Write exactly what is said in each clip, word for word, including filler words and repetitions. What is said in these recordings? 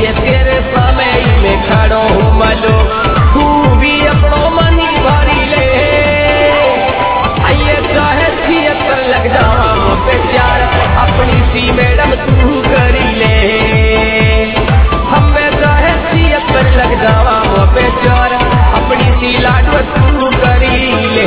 ये तेरे सामने में खड़ो हूँ मलो, तू भी अपनो मनी भरी ले। आइए चाहे छिहत्तर लग जावा पे प्यार, अपनी सी मैडम तू करी ले। हमें चाहे छिहत्तर लग जावा पे प्यार, अपनी सी लाडो तू करी ले।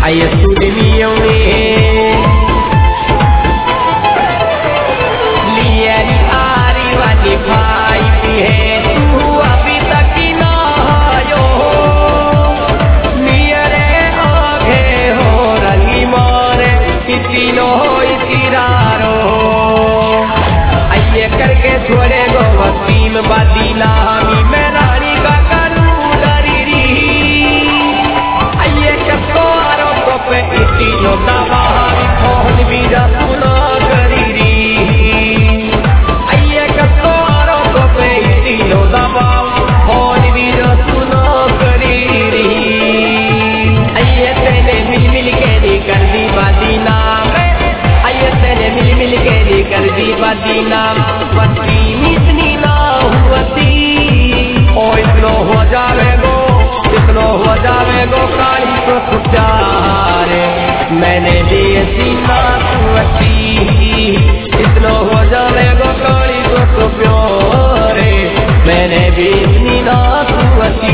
आइए सुनियो लियरी आरी वाली भाई भी है तू अभी तक ना आयो नियरे आगे हो रंगी मारे इसी लो इसीरारो आइए करके छोड़े गो वसीम बदीला हमी में रानी का करू डरी री आइए कसो आरो को पे इसी लो दवा हमी फोन भी जा सुना करी री आइए कसो आरो को पे इसी लो दवा फोन भी जा सुना करी री आइए तेने मिल मिल के नी कर दी बदीना आइए तेने मिल मिल के नी कर दी बदीना वसीम इतनी ना हुआती ओ इतनो हो जावेगो इतनो हो जावेगो काली तो सुचारे मैंने दिए सीना सुअती इतनो हो जावेगो काली तो सु प्यारे मैंने भी इतनी ना सुअती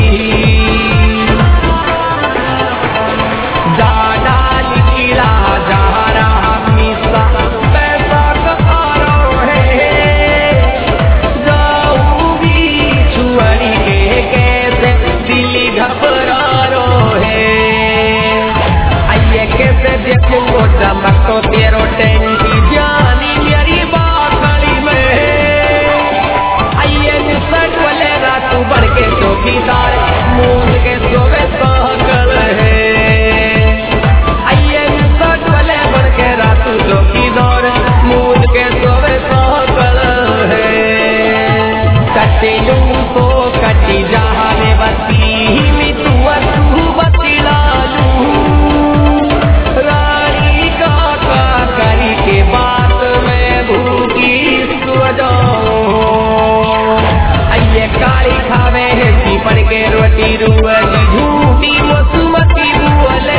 दादा निकला जा रहा मिसा पैसा कहारो है जाऊंगी छुअरी के कैसे दिल्ली घबरा रो है आइए कैसे देखूंगो चमक तो तेरो टेंटी जानी मेरी बाखड़ी में आइए निसट वाले रातू बढ़ के चौकीदार मूंद के सोवे सहकल है आइए निसट वाले बढ़ के रातू चौकीदार मूंद के सोवे सहकल है कटे लू तो कटी जहाने बसी मी तू तू बतिला लू रानी का का करी के बात में भूखी सो जाऊं आइए काली खावे है पड़ के रोटी रुअली झूठी वसुमती बुअले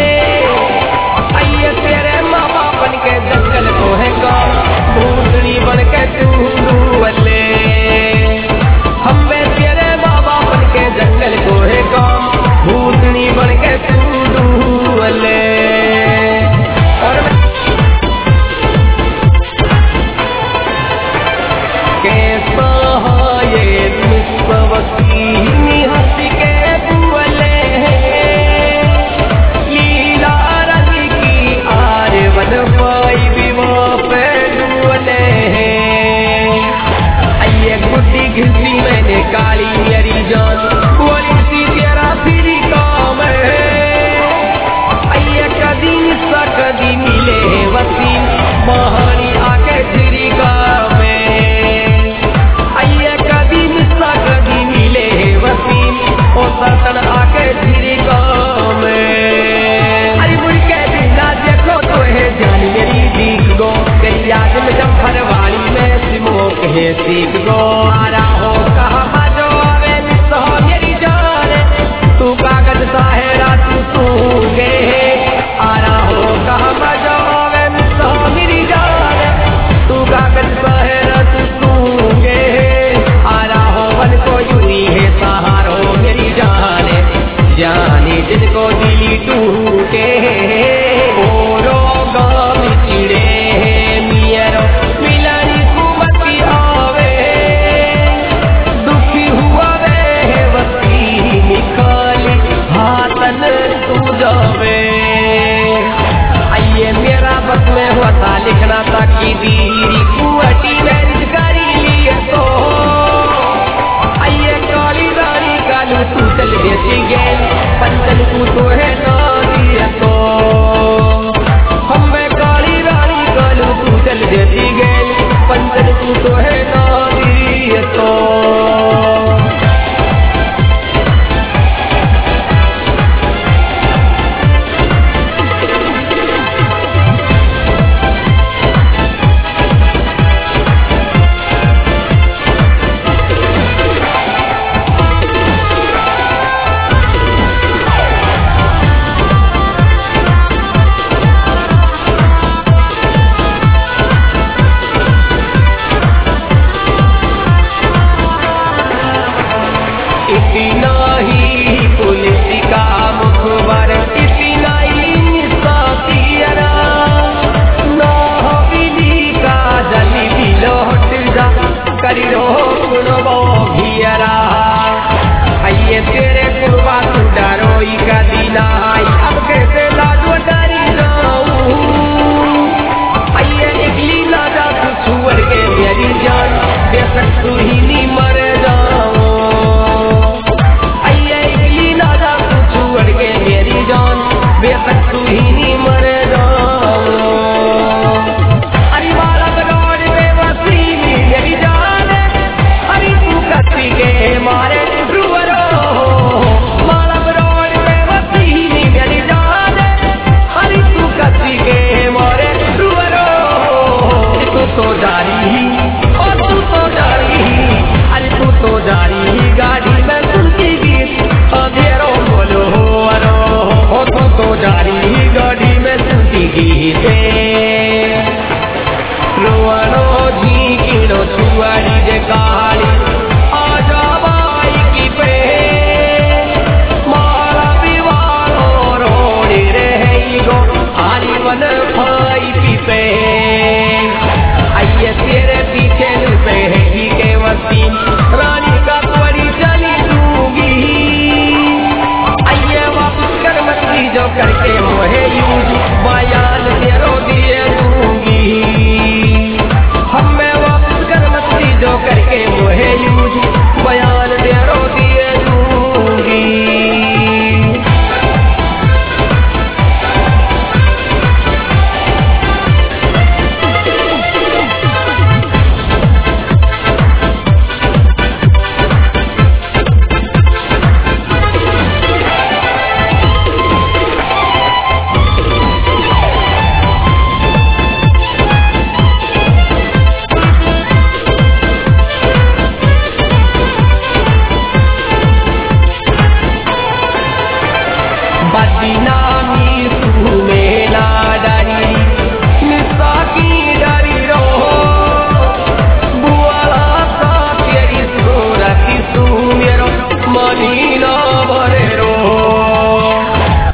आइए तेरे माँ बापन के जंगल को है काम भूतनी बन के तू रुअले हम वे तेरे माँ बापन के जंगल को है काम भूतनी बन के तू रुअले और कैसा ये निस्बवती हंसी के बुअले लीला रंग की आर वन पाई विवाह पे डुअले आइए गुड्डी घिसी मैंने काली मेरी जान बोली सी तेरा फिरी काम है आइए कदी सा कदी मिले वसीम महानी आके फिरी काम आइए कदी मिसा कदी मिले वसीम ओ सतन आके फिरी काम अरे मुड़ के बिना देखो तो है जान मेरी दीख गो तेरी याद में जब फरवाली में सिमो कहे सीख गो आरा हो कहा बाजो आवे मिसो मेरी जान तू कागज साहेरा तू तू गे आरा हो कहा बाजो आवे मिसो मेरी जान तू कागज साहेरा तू तू गे आरा हो वन को यूनी है सहारो मेरी जाने जाने जिनको दिली टूटे ओरो गाम चिड़े मियरो मिलनी कुमती आवे दुखी हुआ वे वसी निकाली हाथन तू जावे आइए मेरा बस में हुआ था लिखना था कि दीरी कुअटी मैरिज करी लिए तो आइए काली रानी कालू तू चल बेची गेल पंचन तू तो है नारी तो हम वे काली रानी कालू तू चल बेची गेल पंचन तू तो है नारी तो तक तू ही नहीं मर जाओ। अरे वाला बगौर में वसी मेरी जान, अरे तू कसी के मारे रुवरो, वाला बगौर में वसी मेरी जान, अरे तू कसी के मारे रुवरो। तू तो जारी और तू तो जारी, अरे तू तो जारी गाड़ी में सुनती गीत अंधेरों बोलो अरो, तू तो जारी गाड़ी में सुनती गीत।